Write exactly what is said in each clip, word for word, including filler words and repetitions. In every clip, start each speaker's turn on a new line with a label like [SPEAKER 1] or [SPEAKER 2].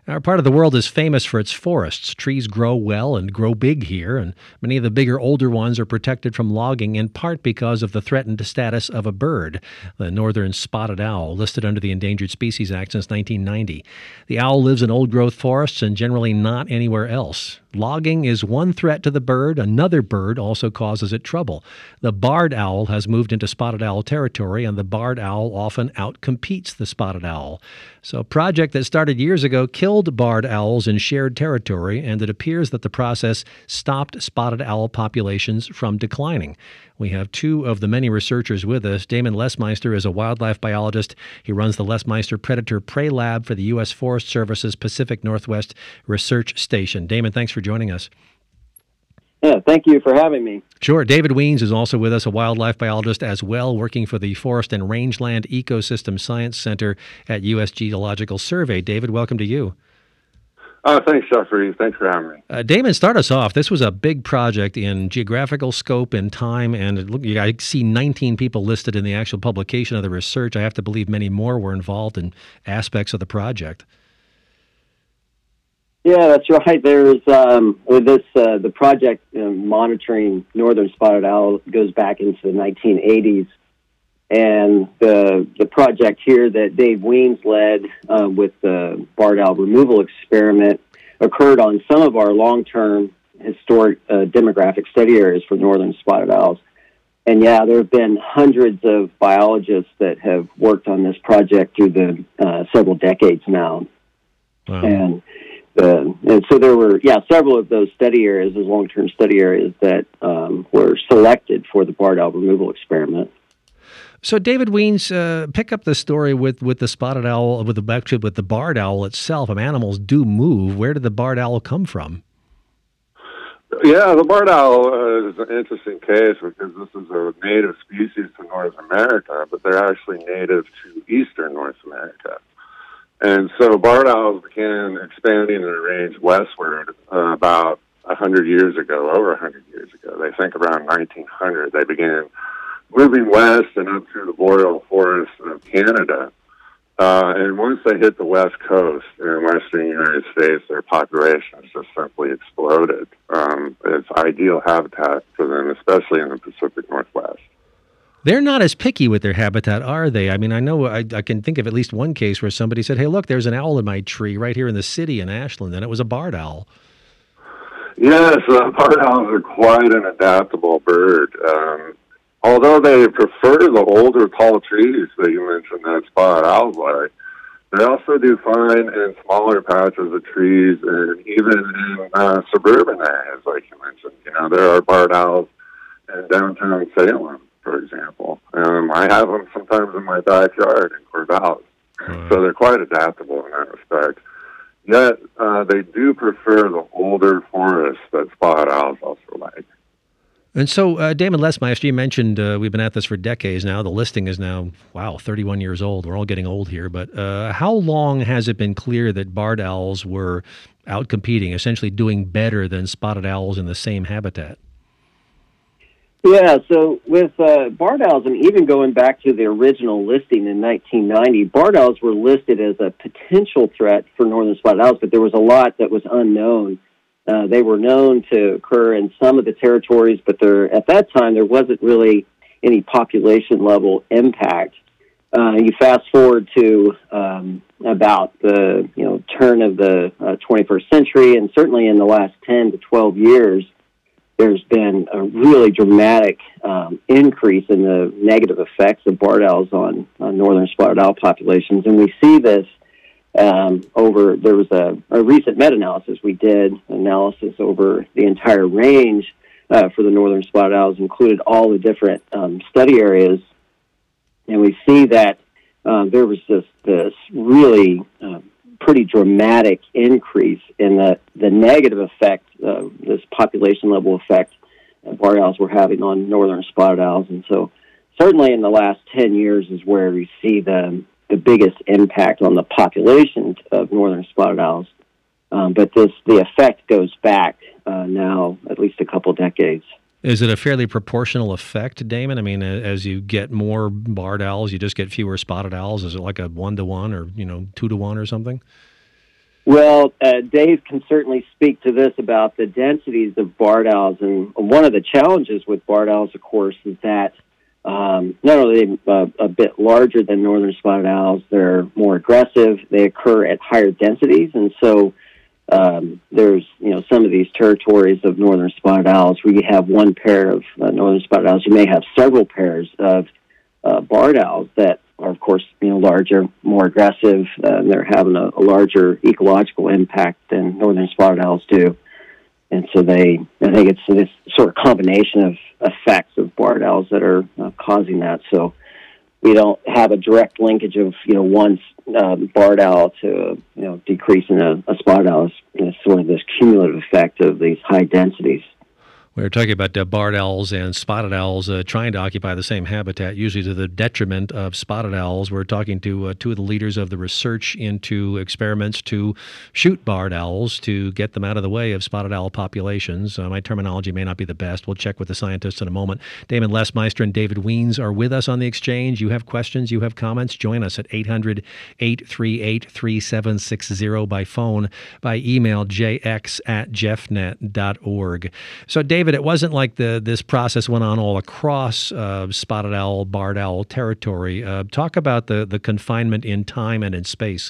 [SPEAKER 1] Our part of the world is famous for its forests. Trees grow well and grow big here, and many of the bigger, older ones are protected from logging in part because of the threatened status of a bird, the northern spotted owl, listed under the Endangered Species Act since nineteen ninety. The owl lives in old-growth forests and generally not anywhere else. Logging is one threat to the bird. Another bird also causes it trouble. The barred owl has moved into spotted owl territory, and the barred owl often outcompetes the spotted owl. So a project that started years ago killed barred owls in shared territory, and it appears that the process stopped spotted owl populations from declining. We have two of the many researchers with us. Damon Lesmeister is a wildlife biologist. He runs the Lesmeister Predator Prey Lab for the U S Forest Service's Pacific Northwest Research Station. Damon, thanks for joining us.
[SPEAKER 2] Yeah, thank you for having me.
[SPEAKER 1] Sure. David Wiens is also with us, a wildlife biologist as well, working for the Forest and Rangeland Ecosystem Science Center at U S Geological Survey. David, welcome to you.
[SPEAKER 3] Uh, thanks, Jeffrey. Thanks for having me.
[SPEAKER 1] Uh, Damon, start us off. This was a big project in geographical scope and time, and it, look, I see nineteen people listed in the actual publication of the research. I have to believe many more were involved in aspects of the project.
[SPEAKER 2] Yeah, that's right. There's um, with this uh, the project uh, monitoring northern spotted owl goes back into the nineteen eighties, and the the project here that Dave Wiens led uh, with the barred owl removal experiment occurred on some of our long-term historic uh, demographic study areas for northern spotted owls. And yeah, there have been hundreds of biologists that have worked on this project through the uh, several decades now,
[SPEAKER 1] wow.
[SPEAKER 2] and. Uh, and so there were, yeah, several of those study areas, those long-term study areas that um, were selected for the barred owl removal experiment.
[SPEAKER 1] So, David Wiens, uh, pick up the story with, with the spotted owl, with the actually with the barred owl itself. I mean, animals do move. Where did the barred owl come from?
[SPEAKER 3] Yeah, the barred owl uh, is an interesting case because this is a native species to North America, but they're actually native to eastern North America. And so barred owls began expanding their range westward uh, about one hundred years ago, over one hundred years ago. They think around nineteen hundred. They began moving west and up through the boreal forests of Canada. Uh, and once they hit the west coast in western United States, their populations just simply exploded. Um, it's ideal habitat for them, especially in the Pacific Northwest.
[SPEAKER 1] They're not as picky with their habitat, are they? I mean, I know I, I can think of at least one case where somebody said, hey, look, there's an owl in my tree right here in the city in Ashland, and it was a barred owl.
[SPEAKER 3] Yes, uh, barred owls are quite an adaptable bird. Um, although they prefer the older tall trees that you mentioned that spotted owls like, they also do fine in smaller patches of trees and even in uh, suburban areas, like you mentioned. You know, there are barred owls in downtown Salem, for example. Um, I have them sometimes in my backyard in Corvallis. Mm-hmm. So they're quite adaptable in that respect. Yet, uh, they do prefer the older forests that spotted owls also like.
[SPEAKER 1] And so, uh, Damon Lesmeister, you mentioned uh, we've been at this for decades now. The listing is now, wow, thirty-one years old. We're all getting old here. But uh, how long has it been clear that barred owls were outcompeting, essentially doing better than spotted owls in the same habitat?
[SPEAKER 2] Yeah, so with uh, barred owls, and even going back to the original listing in nineteen ninety, barred owls were listed as a potential threat for northern spotted owls, but there was a lot that was unknown. Uh, they were known to occur in some of the territories, but there, at that time, there wasn't really any population-level impact. Uh, you fast forward to um, about the you know turn of the uh, twenty-first century, and certainly in the last ten to twelve years, there's been a really dramatic um, increase in the negative effects of barred owls on, on northern spotted owl populations. And we see this um, over, there was a, a recent meta-analysis we did, analysis over the entire range uh, for the northern spotted owls, included all the different um, study areas. And we see that uh, there was just this really uh, pretty dramatic increase in the, the negative effect, uh, this population level effect that barred owls were having on northern spotted owls. And so certainly in the last ten years is where we see the, the biggest impact on the population of northern spotted owls. Um, but this the effect goes back uh, now at least a couple decades.
[SPEAKER 1] Is it a fairly proportional effect, Damon? I mean, as you get more barred owls, you just get fewer spotted owls. Is it like a one to one or, you know, two to one or something?
[SPEAKER 2] Well, uh, Dave can certainly speak to this about the densities of barred owls. And one of the challenges with barred owls, of course, is that um, not only are they uh, a bit larger than northern spotted owls, they're more aggressive. They occur at higher densities. And so um, there's, you know, some of these territories of northern spotted owls where you have one pair of uh, northern spotted owls. You may have several pairs of uh, barred owls that are, of course, you know, larger, more aggressive, uh, and they're having a, a larger ecological impact than northern spotted owls do. And so they, I think it's this sort of combination of effects of barred owls that are uh, causing that. So we don't have a direct linkage of, you know, one um, barred owl to, you know, decreasing a, a spotted owl. It's, you know, sort of this cumulative effect of these high densities.
[SPEAKER 1] We were talking about uh, barred owls and spotted owls uh, trying to occupy the same habitat, usually to the detriment of spotted owls. We're talking to uh, two of the leaders of the research into experiments to shoot barred owls to get them out of the way of spotted owl populations. Uh, my terminology may not be the best. We'll check with the scientists in a moment. Damon Lesmeister and David Wiens are with us on the exchange. You have questions, you have comments, join us at eight hundred, eight three eight, three seven six zero by phone, by email, j x at jeffnet dot org. So, David, it wasn't like the this process went on all across uh, spotted owl, barred owl territory. Uh, talk about the, the confinement in time and in space.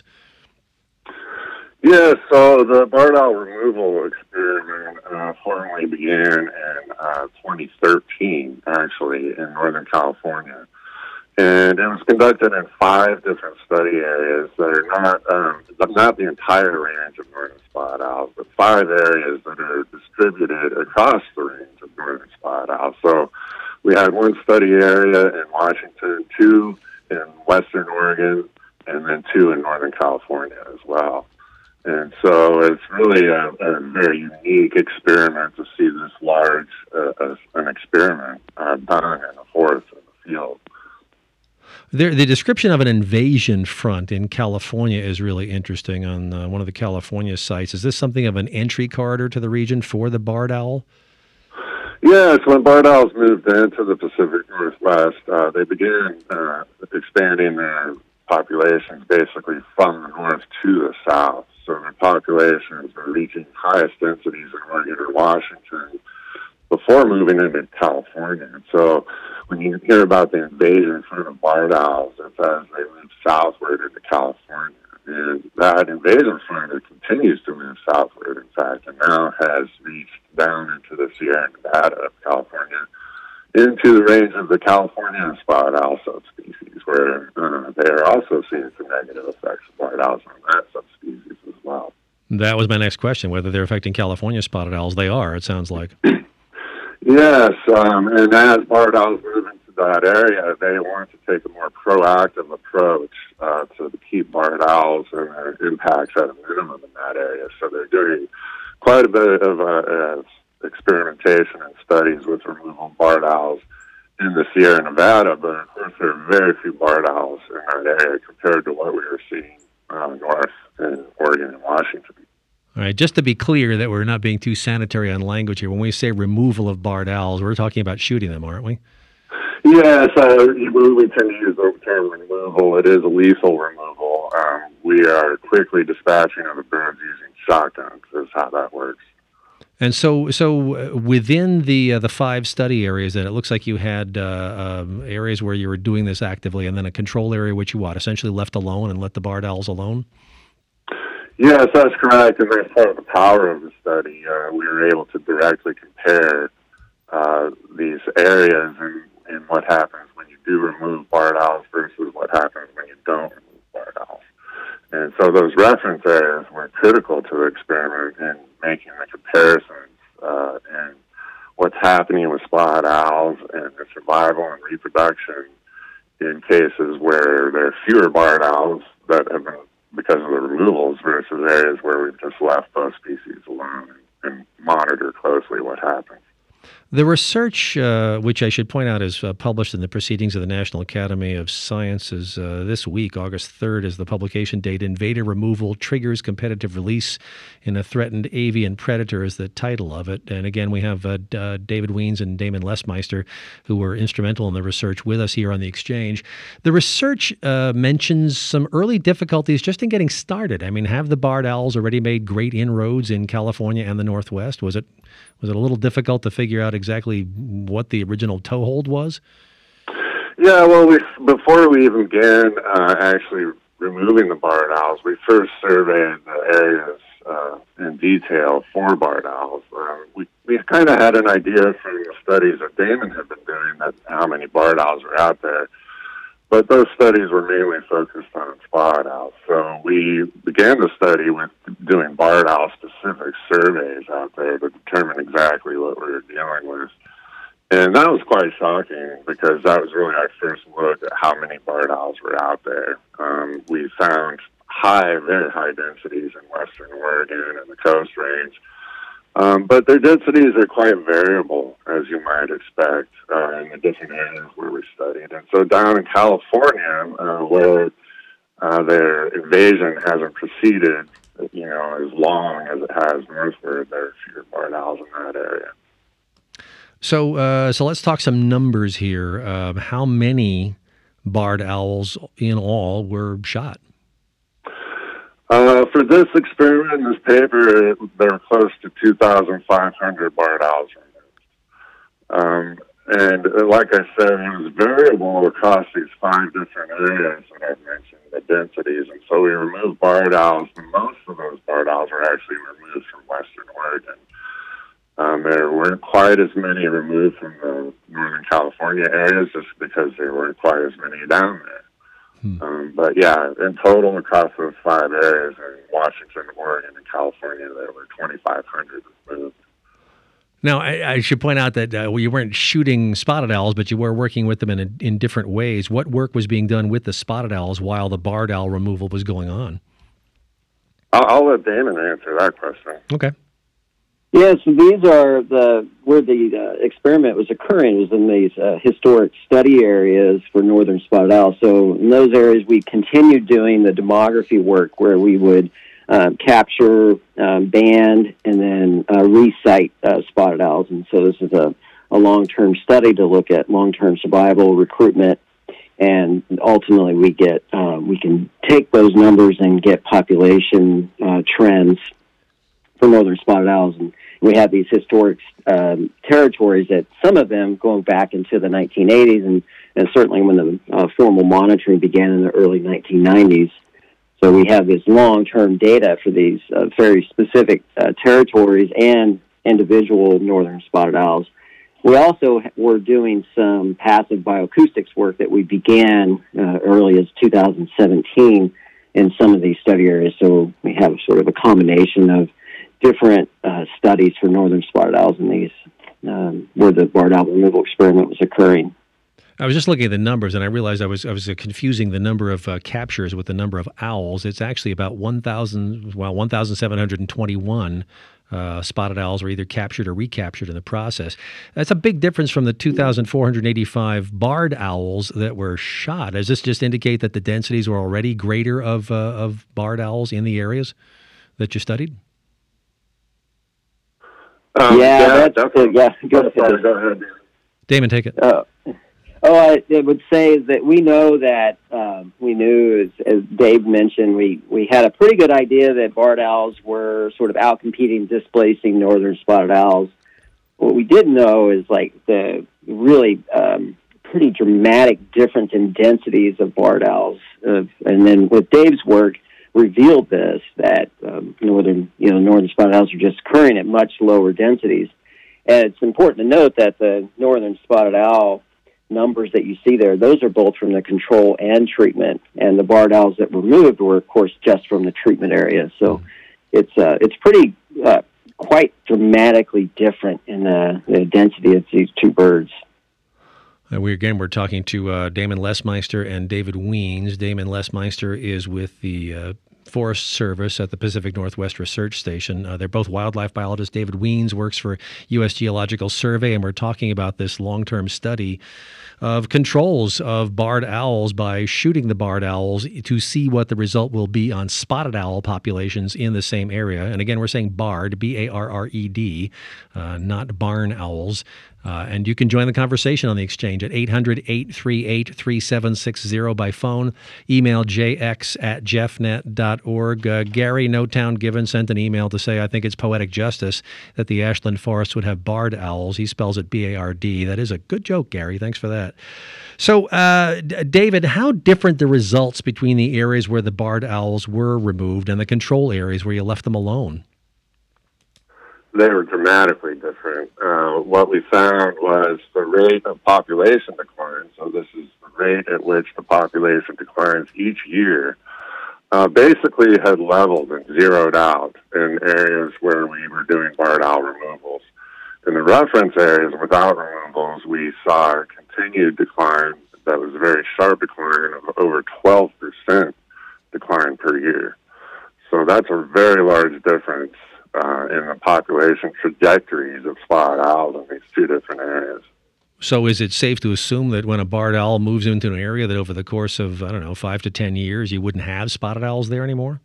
[SPEAKER 3] Yeah, so the barred owl removal experiment uh, formally began in uh, twenty thirteen, actually, in Northern California. And it was conducted in five different study areas that are not um, not the entire range of northern spotted owls, but five areas that are distributed across the range of northern spotted owls. So we had one study area in Washington, two in western Oregon, and then two in Northern California as well. And so it's really a, a very unique experiment to see this large uh, uh, an experiment uh, done in a forest in the field.
[SPEAKER 1] There, the description of an invasion front in California is really interesting on uh, one of the California sites. Is this something of an entry corridor to the region for the barred owl?
[SPEAKER 3] Yes, when barred owls moved into the Pacific Northwest, uh, they began uh, expanding their populations basically from the north to the south. So their populations were reaching highest densities in Oregon or Washington before moving into California. And so when you hear about the invasion front of barred owls, it's as they move southward into California. And that invasion front continues to move southward, in fact, and now has reached down into the Sierra Nevada of California, into the range of the California spotted owl subspecies, where uh, they are also seeing some negative effects of barred owls on that subspecies as well.
[SPEAKER 1] That was my next question, whether they're affecting California spotted owls. They are, it sounds like.
[SPEAKER 3] Yes, um, and as barred owls move into that area, they want to take a more proactive approach uh, to keep barred owls and their impacts at a minimum in that area. So they're doing quite a bit of uh, uh, experimentation and studies with removal of barred owls in the Sierra Nevada, but of course there are very few barred owls in that area compared to what we were seeing uh, north in Oregon and Washington.
[SPEAKER 1] All right, just to be clear that we're not being too sanitary on language here, when we say removal of barred owls, we're talking about shooting them, aren't we?
[SPEAKER 3] Yes, uh, we tend to use the term removal. It is a lethal removal. Um, we are quickly dispatching of the birds using shotguns is how that works.
[SPEAKER 1] And so, so within the uh, the five study areas, then it looks like you had uh, um, areas where you were doing this actively, and then a control area which you what essentially left alone and let the barred owls alone.
[SPEAKER 3] Yes, that's correct, and that's part of the power of the study. Uh, we were able to directly compare uh, these areas and, and what happens when you do remove barred owls versus what happens when you don't remove barred owls. And so those reference areas were critical to the experiment in making the comparisons uh, and what's happening with spotted owls and their survival and reproduction in cases where there are fewer barred owls that have been because of the removals versus areas where we've just left those species alone and, and monitor closely what happens.
[SPEAKER 1] The research, uh, which I should point out is uh, published in the Proceedings of the National Academy of Sciences uh, this week, August third is the publication date. Invader Removal Triggers Competitive Release in a Threatened Avian Predator is the title of it. And again, we have uh, uh, David Wiens and Damon Lesmeister, who were instrumental in the research, with us here on the Exchange. The research uh, mentions some early difficulties just in getting started. I mean, have the barred owls already made great inroads in California and the Northwest? Was it Was it a little difficult to figure out exactly what the original toehold was?
[SPEAKER 3] Yeah, well, we, before we even began uh, actually removing the barred owls, we first surveyed the areas uh, in detail for barred owls. Um, we we kind of had an idea from the studies that Damon had been doing that how many barred owls were out there, but those studies were mainly focused on spotted owls. So we began the study with doing barred owl specific surveys out there to determine exactly what we were dealing with. And that was quite shocking because that was really our first look at how many barred owls were out there. Um, we found high, very high densities in western Oregon and the Coast Range. Um, but their densities are quite variable, as you might expect, uh, in the different areas where we studied. And so down in California, uh, where uh, their invasion hasn't proceeded, you know, as long as it has northward, there are fewer barred owls in that area.
[SPEAKER 1] So, uh, so let's talk some numbers here. Uh, how many barred owls in all were shot?
[SPEAKER 3] Uh, for this experiment, this paper, there were close to two thousand five hundred barred owls removed. Um, and uh, like I said, it was variable across these five different areas that I've mentioned, the densities. And so we removed barred owls, and most of those barred owls were actually removed from western Oregon. Um, there weren't quite as many removed from the Northern California areas just because there weren't quite as many down there. Hmm. Um, but yeah, in total across those five areas in Washington, Oregon, and California, there were twenty-five hundred removed.
[SPEAKER 1] Now, I, I should point out that uh, well, you weren't shooting spotted owls, but you were working with them in a, in different ways. What work was being done with the spotted owls while the barred owl removal was going on?
[SPEAKER 3] I'll, I'll let Damon answer that question.
[SPEAKER 1] Okay.
[SPEAKER 2] Yes, yeah, so these are the where the uh, experiment was occurring was in these uh, historic study areas for northern spotted owls. So in those areas, we continued doing the demography work where we would uh, capture, um, band, and then uh, recite uh, spotted owls. And so this is a, a long-term study to look at long-term survival, recruitment, and ultimately we get uh, we can take those numbers and get population uh, trends for northern spotted owls. And we have these historic um, territories that some of them going back into the nineteen eighties and, and certainly when the uh, formal monitoring began in the early nineteen nineties. So we have this long-term data for these uh, very specific uh, territories and individual northern spotted owls. We also were doing some passive bioacoustics work that we began uh, early as two thousand seventeen in some of these study areas. So we have sort of a combination of different uh, studies for northern spotted owls in these, um, where the barred owl removal experiment was occurring.
[SPEAKER 1] I was just looking at the numbers, and I realized I was I was uh, confusing the number of uh, captures with the number of owls. It's actually about one thousand, well, one thousand seven hundred twenty-one uh, spotted owls were either captured or recaptured in the process. That's a big difference from the two thousand four hundred eighty-five barred owls that were shot. Does this just indicate that the densities were already greater of uh, of barred owls in the areas that you studied?
[SPEAKER 3] Um,
[SPEAKER 2] yeah,
[SPEAKER 3] yeah,
[SPEAKER 2] that's
[SPEAKER 3] definitely.
[SPEAKER 2] Yeah, go ahead.
[SPEAKER 3] Go ahead.
[SPEAKER 1] Damon, take it.
[SPEAKER 2] Uh, oh, I, I would say that we know that um, we knew, as, as Dave mentioned, we, we had a pretty good idea that barred owls were sort of outcompeting, displacing northern spotted owls. What we didn't know is like the really um, pretty dramatic difference in densities of barred owls. Uh, and then with Dave's work, revealed this, that um, northern, you know, northern spotted owls are just occurring at much lower densities. And it's important to note that the northern spotted owl numbers that you see there, those are both from the control and treatment. And the barred owls that were removed were, of course, just from the treatment area. So it's uh, it's pretty uh, quite dramatically different in the, the density of these two birds.
[SPEAKER 1] Uh, we again we're talking to uh, Damon Lesmeister and David Wiens. Damon Lesmeister is with the uh, Forest Service at the Pacific Northwest Research Station. Uh, they're both wildlife biologists. David Wiens works for U S Geological Survey, and we're talking about this long-term study of controls of barred owls by shooting the barred owls to see what the result will be on spotted owl populations in the same area. And again, we're saying barred, B A R R E D, uh, not barn owls. Uh, and you can join the conversation on the exchange at eight hundred, eight three eight, three seven six zero by phone. Email j x at jeff net dot org. Uh, Gary, No Town Given, sent an email to say, I think it's poetic justice that the Ashland Forest would have barred owls. He spells it B A R D. That is a good joke, Gary. Thanks for that. So, uh, D- David, how different the results between the areas where the barred owls were removed and the control areas where you left them alone?
[SPEAKER 3] They were dramatically different. Uh, what we found was the rate of population decline, so this is the rate at which the population declines each year, uh, basically had leveled and zeroed out in areas where we were doing barred owl removals. In the reference areas without removals, we saw a continued decline that was a very sharp decline of over twelve percent decline per year. So that's a very large difference Uh, in the population trajectories of spotted owls in these two different areas.
[SPEAKER 1] So is it safe to assume that when a barred owl moves into an area that over the course of, I don't know, five to ten years, you wouldn't have spotted owls there anymore?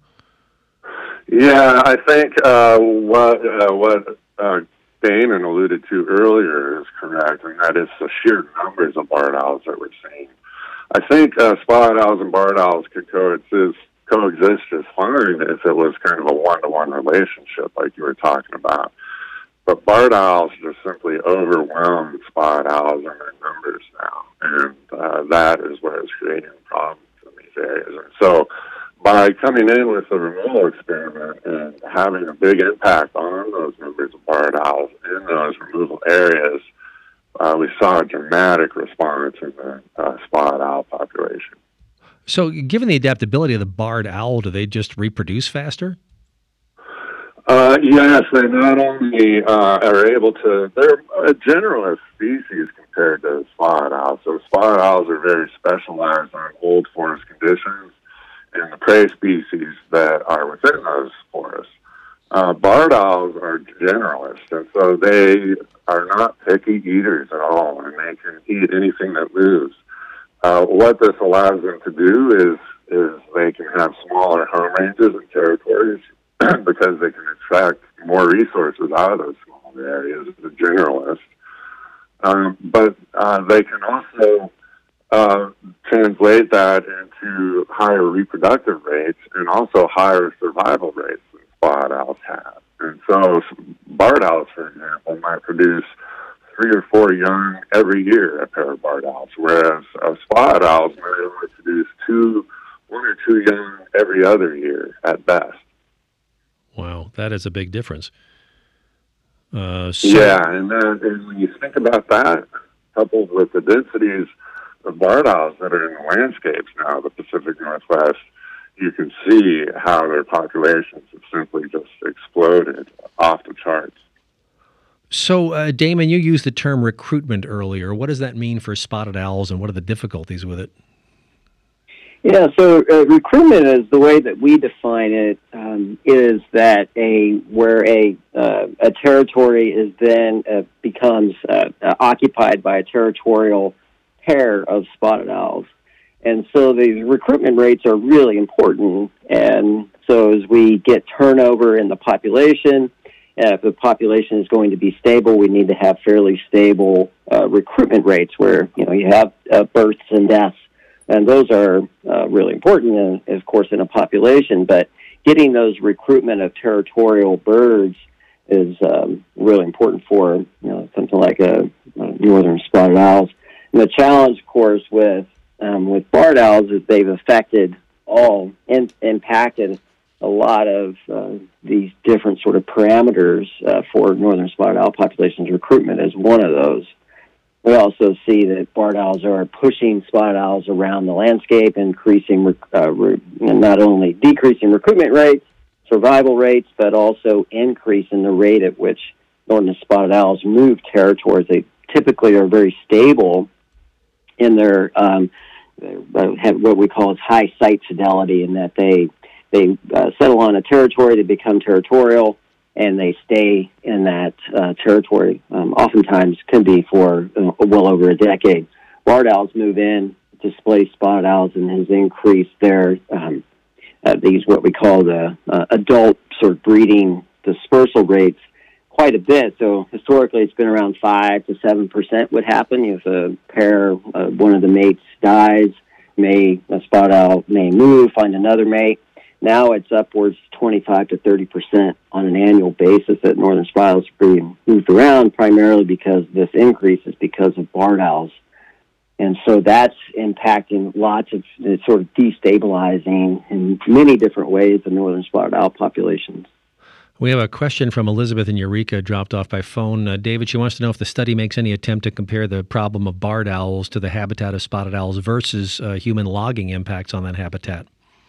[SPEAKER 3] Yeah, I think uh, what uh, what uh, Damon alluded to earlier is correct, and that is the sheer numbers of barred owls that we're seeing. I think uh, spotted owls and barred owls could coexist coexist just fine if it was kind of a one-to-one relationship like you were talking about. But barred owls just simply overwhelm spotted owls in their numbers now, and uh, that is what is creating problems in these areas. And so by coming in with the removal experiment and having a big impact on those numbers of barred owls in those removal areas, uh, we saw a dramatic response in the uh, spotted owl population.
[SPEAKER 1] So given the adaptability of the barred owl, do they just reproduce faster?
[SPEAKER 3] Uh, yes, they not only uh, are able to, they're a generalist species compared to spotted owls. So spotted owls are very specialized on old forest conditions and the prey species that are within those forests. Uh, barred owls are generalists, and so they are not picky eaters at all, and they can eat anything that moves. Uh, what this allows them to do is is they can have smaller home ranges and territories because they can extract more resources out of those small areas as a generalist. Um, but uh, they can also uh, translate that into higher reproductive rates and also higher survival rates than spotted owls have. And so barred owls, for example, might produce three or four young every year, a pair of barred owls, whereas uh, spotted owls may only produce two, one or two young every other year at best.
[SPEAKER 1] Wow, that is a big difference. Uh, so
[SPEAKER 3] yeah, and, then, and when you think about that, coupled with the densities of barred owls that are in the landscapes now, the Pacific Northwest, you can see how their populations have simply just exploded off the charts.
[SPEAKER 1] So, uh, Damon, you used the term recruitment earlier. What does that mean for spotted owls, and what are the difficulties with it?
[SPEAKER 2] Yeah, so uh, recruitment is the way that we define it, um, is that a where a uh, a territory is then uh, becomes uh, uh, occupied by a territorial pair of spotted owls. And so these recruitment rates are really important. And so as we get turnover in the population, Uh, if the population is going to be stable, we need to have fairly stable uh, recruitment rates where, you know, you have uh, births and deaths. And those are uh, really important, in, of course, in a population. But getting those recruitment of territorial birds is um, really important for, you know, something like a, a northern spotted owls. And the challenge, of course, with um, with barred owls is they've affected all, and impacted a lot of uh, these different sort of parameters uh, for northern spotted owl populations. Recruitment is one of those. We also see that barred owls are pushing spotted owls around the landscape, increasing, uh, re- not only decreasing recruitment rates, survival rates, but also increasing the rate at which northern spotted owls move territories. They typically are very stable in their, um, they have what we call as high site fidelity, in that they they uh, settle on a territory, they become territorial, and they stay in that uh, territory. Um, oftentimes can be for uh, well over a decade. Barred owls move in, displace spotted owls, and has increased their um, uh, these what we call the uh, adult sort of breeding dispersal rates quite a bit. So historically, it's been around five to seven percent would happen if a pair, uh, one of the mates dies. May a spotted owl may move, find another mate. Now it's upwards twenty-five to thirty percent on an annual basis that northern spotted owls are being moved around, primarily because this increase is because of barred owls. And so that's impacting lots of, it's sort of destabilizing in many different ways the northern spotted owl populations.
[SPEAKER 1] We have a question from Elizabeth in Eureka, dropped off by phone. Uh, David, she wants to know if the study makes any attempt to compare the problem of barred owls to the habitat of spotted owls versus uh, human logging impacts on that habitat.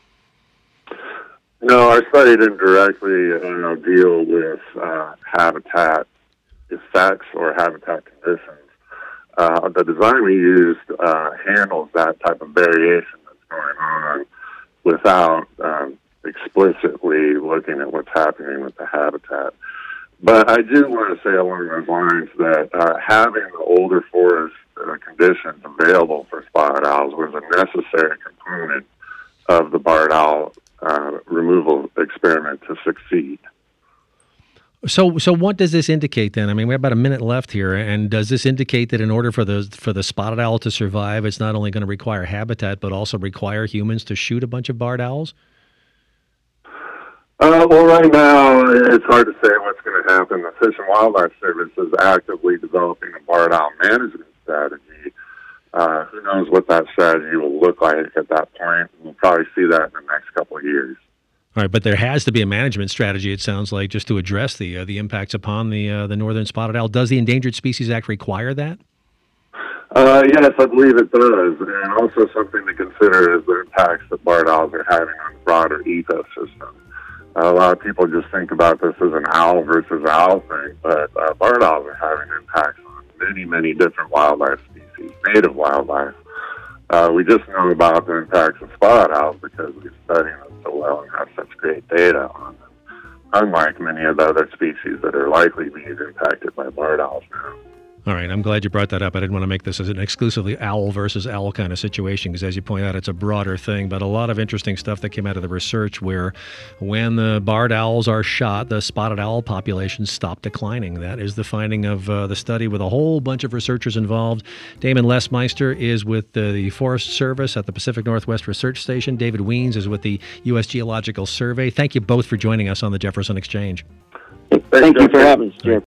[SPEAKER 3] No, our study didn't directly uh, deal with uh, habitat effects or habitat conditions. Uh, the design we used uh, handles that type of variation that's going on without um, explicitly looking at what's happening with the habitat. But I do want to say along those lines that uh, having the older forest uh, conditions available for spotted owls was a necessary component of the barred owl uh, removal experiment to succeed.
[SPEAKER 1] So, so what does this indicate then? I mean, we have about a minute left here, and does this indicate that in order for the for the spotted owl to survive, it's not only going to require habitat, but also require humans to shoot a bunch of barred owls?
[SPEAKER 3] Uh, well, right now, it's hard to say what's going to happen. The Fish and Wildlife Service is actively developing a barred owl management strategy. Uh, who knows what that strategy will look like at that point? We'll probably see that in the next couple of years.
[SPEAKER 1] All right, but there has to be a management strategy, it sounds like, just to address the uh, the impacts upon the uh, the northern spotted owl. Does the Endangered Species Act require that?
[SPEAKER 3] Uh, yes, I believe it does. And also something to consider is the impacts that barred owls are having on the broader ecosystem. Uh, a lot of people just think about this as an owl versus owl thing, but uh, barred owls are having impacts on many, many different wildlife species, native wildlife. Uh, we just know about the impacts of spotted owls because we study them so well and have such great data on them, unlike many of the other species that are likely being impacted by barred owls now.
[SPEAKER 1] All right, I'm glad you brought that up. I didn't want to make this as an exclusively owl versus owl kind of situation because, as you point out, it's a broader thing, but a lot of interesting stuff that came out of the research where when the barred owls are shot, the spotted owl populations stop declining. That is the finding of uh, the study with a whole bunch of researchers involved. Damon Lesmeister is with uh, the Forest Service at the Pacific Northwest Research Station. David Wiens is with the U S Geological Survey. Thank you both for joining us on the Jefferson Exchange.
[SPEAKER 2] Thank you for having us, Jeff.